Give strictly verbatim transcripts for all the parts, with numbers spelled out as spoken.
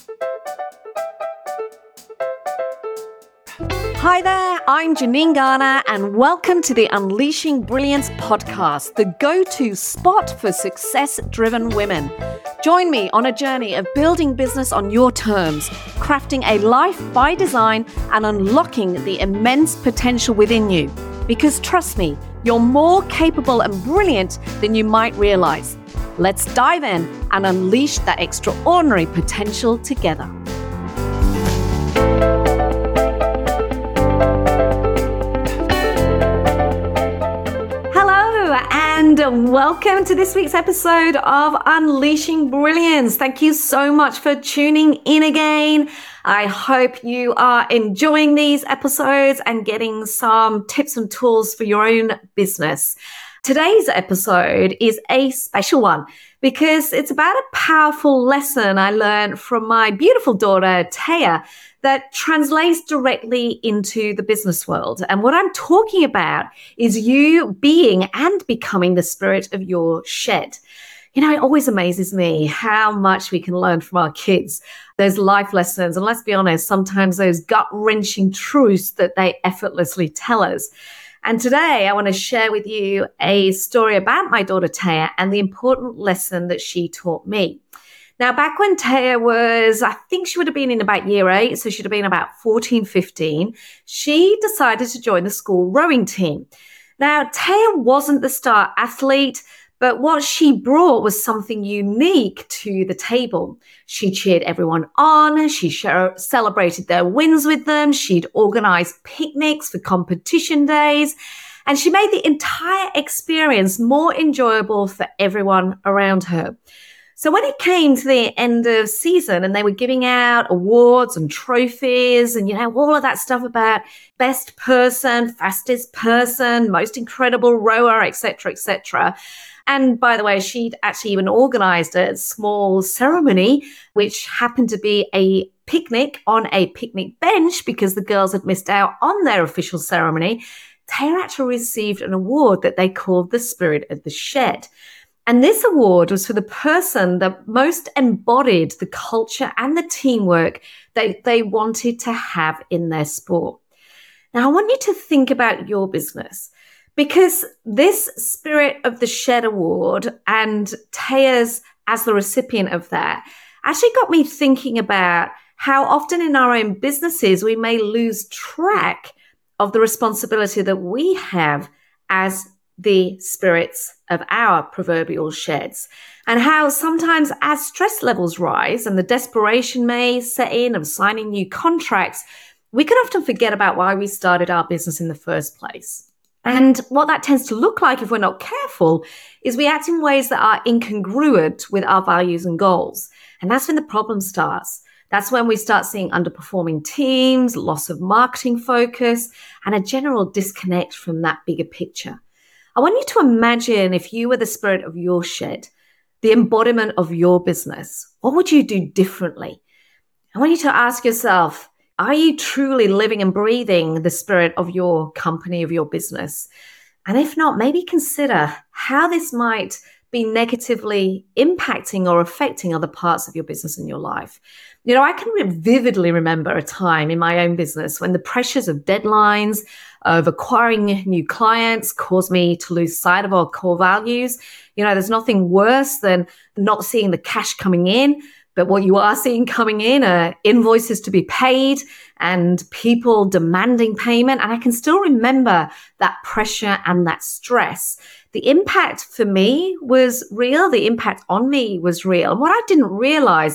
Hi there, I'm Janine Garner, and welcome to the Unleashing Brilliance podcast, the go-to spot for success-driven women. Join me on a journey of building business on your terms, crafting a life by design, and unlocking the immense potential within you. Because trust me, you're more capable and brilliant than you might realize. Let's dive in and unleash that extraordinary potential together. And welcome to this week's episode of Unleashing Brilliance. Thank you so much for tuning in again. I hope you are enjoying these episodes and getting some tips and tools for your own business. Today's episode is a special one because it's about a powerful lesson I learned from my beautiful daughter, Taya, that translates directly into the business world. And what I'm talking about is you being and becoming the spirit of your shed. You know, it always amazes me how much we can learn from our kids, those life lessons. And let's be honest, sometimes those gut-wrenching truths that they effortlessly tell us. And today I want to share with you a story about my daughter Taya and the important lesson that she taught me. Now, back when Taya was, I think she would have been in about year eight, so she'd have been about fourteen, fifteen, she decided to join the school rowing team. Now, Taya wasn't the star athlete, but what she brought was something unique to the table. She cheered everyone on, she show, celebrated their wins with them, she'd organized picnics for competition days, and she made the entire experience more enjoyable for everyone around her. So when it came to the end of season and they were giving out awards and trophies and, you know, all of that stuff about best person, fastest person, most incredible rower, et cetera, et cetera. And by the way, she'd actually even organized a small ceremony, which happened to be a picnic on a picnic bench because the girls had missed out on their official ceremony. Taya actually received an award that they called the Spirit of the Shed. And this award was for the person that most embodied the culture and the teamwork that they wanted to have in their sport. Now, I want you to think about your business because this Spirit of the Shed award and Taya's as the recipient of that actually got me thinking about how often in our own businesses we may lose track of the responsibility that we have as the spirits of our proverbial sheds, and how sometimes as stress levels rise and the desperation may set in of signing new contracts, we can often forget about why we started our business in the first place. And what that tends to look like if we're not careful is we act in ways that are incongruent with our values and goals. And that's when the problem starts. That's when we start seeing underperforming teams, loss of marketing focus, and a general disconnect from that bigger picture. I want you to imagine if you were the spirit of your shed, the embodiment of your business, what would you do differently? I want you to ask yourself, are you truly living and breathing the spirit of your company, of your business? And if not, maybe consider how this might be negatively impacting or affecting other parts of your business and your life. You know, I can re- vividly remember a time in my own business when the pressures of deadlines, of acquiring new clients caused me to lose sight of our core values. You know, there's nothing worse than not seeing the cash coming in, but what you are seeing coming in are invoices to be paid and people demanding payment. And I can still remember that pressure and that stress. The impact for me was real. The impact on me was real. And what I didn't realize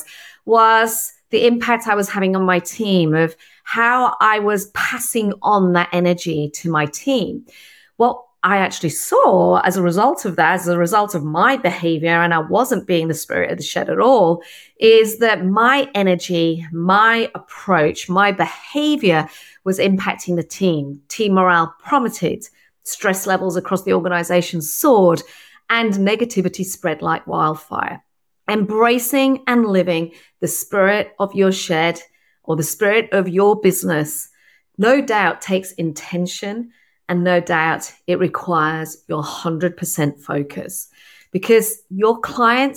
was the impact I was having on my team, of how I was passing on that energy to my team. What I actually saw as a result of that, as a result of my behavior, and I wasn't being the spirit of the shed at all, is that my energy, my approach, my behavior was impacting the team. Team morale plummeted, stress levels across the organization soared, and negativity spread like wildfire. Embracing and living the spirit of your shed or the spirit of your business, no doubt takes intention, and no doubt it requires your one hundred percent focus, because your clients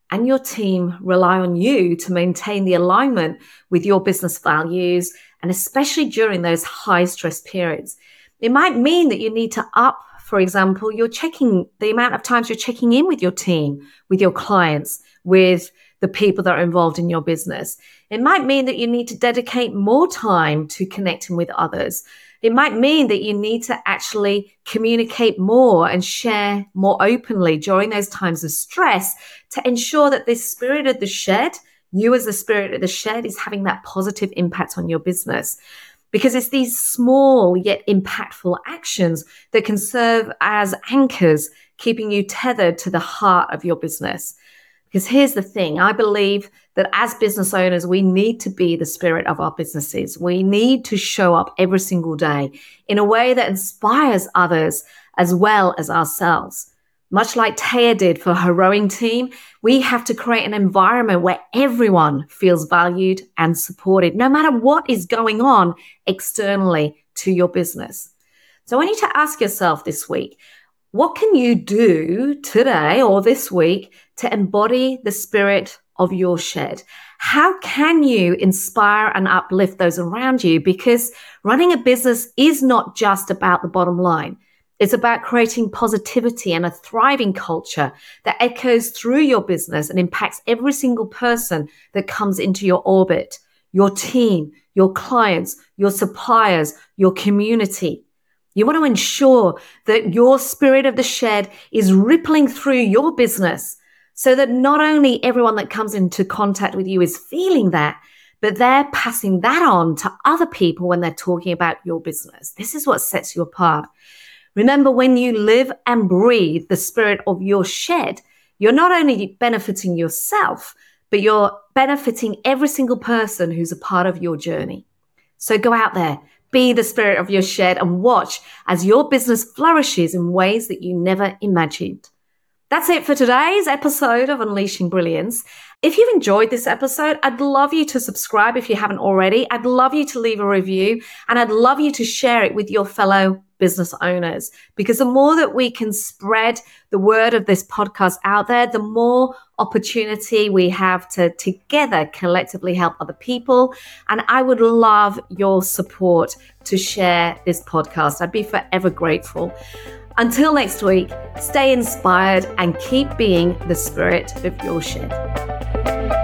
and your team rely on you to maintain the alignment with your business values, and especially during those high stress periods. It might mean that you need to up, for example, you're checking the amount of times you're checking in with your team, with your clients, with the people that are involved in your business. It might mean that you need to dedicate more time to connecting with others. It might mean that you need to actually communicate more and share more openly during those times of stress to ensure that this spirit of the shed, you as the spirit of the shed, is having that positive impact on your business. Because it's these small yet impactful actions that can serve as anchors, keeping you tethered to the heart of your business. Because here's the thing, I believe that as business owners, we need to be the spirit of our businesses. We need to show up every single day in a way that inspires others as well as ourselves. Much like Taya did for her rowing team, we have to create an environment where everyone feels valued and supported, no matter what is going on externally to your business. So I want you to ask yourself this week, what can you do today or this week to embody the spirit of your shed? How can you inspire and uplift those around you? Because running a business is not just about the bottom line. It's about creating positivity and a thriving culture that echoes through your business and impacts every single person that comes into your orbit, your team, your clients, your suppliers, your community. You want to ensure that your spirit of the shed is rippling through your business so that not only everyone that comes into contact with you is feeling that, but they're passing that on to other people when they're talking about your business. This is what sets you apart. Remember, when you live and breathe the spirit of your shed, you're not only benefiting yourself, but you're benefiting every single person who's a part of your journey. So go out there, be the spirit of your shed, and watch as your business flourishes in ways that you never imagined. That's it for today's episode of Unleashing Brilliance. If you've enjoyed this episode, I'd love you to subscribe if you haven't already. I'd love you to leave a review, and I'd love you to share it with your fellow business owners, because the more that we can spread the word of this podcast out there, the more opportunity we have to together collectively help other people. And I would love your support to share this podcast. I'd be forever grateful. Until next week, stay inspired and keep being the spirit of your shed.